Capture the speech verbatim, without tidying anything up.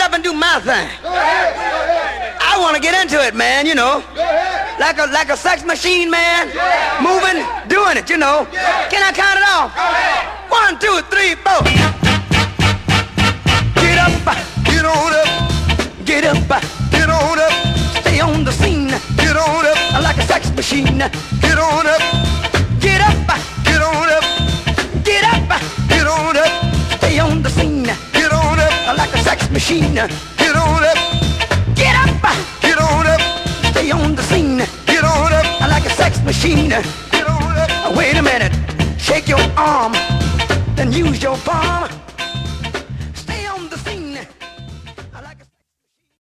up and do my thing. I want to get into it, man, you know. Like a like a sex machine, man. Moving, doing it, you know. Can I count it off? One, two, three, four. Get up, get on up. Get up, get on up. Stay on the scene. Get on up. Like a sex machine. Get on up. Get up, get on up. Get up, get on up. Stay on the scene. Get on up. Like a sex machine. Get on up. Get up, get on up. Stay on the scene. Get on up. Like a sex machine. Get on up. Wait a minute. Shake your arm. Then use your palm.